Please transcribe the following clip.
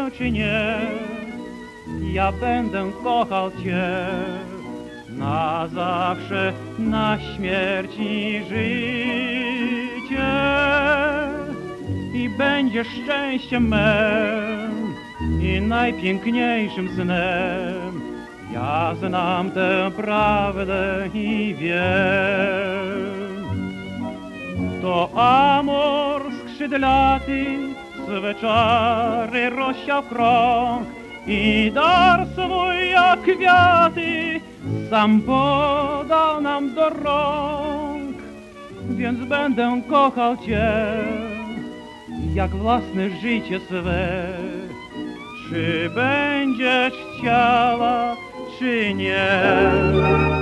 czy nie, ja będę kochał Cię na zawsze, na śmierć i życie. I będziesz szczęściem mym i najpiękniejszym snem. Ja znam tę prawdę i wiem. To amor skrzydlaty swe czary rozsiał krąg i dar swój jak kwiaty sam podał nam do rąk. Więc będę kochał Cię jak własne życie swe. Czy będziesz chciała, czy nie?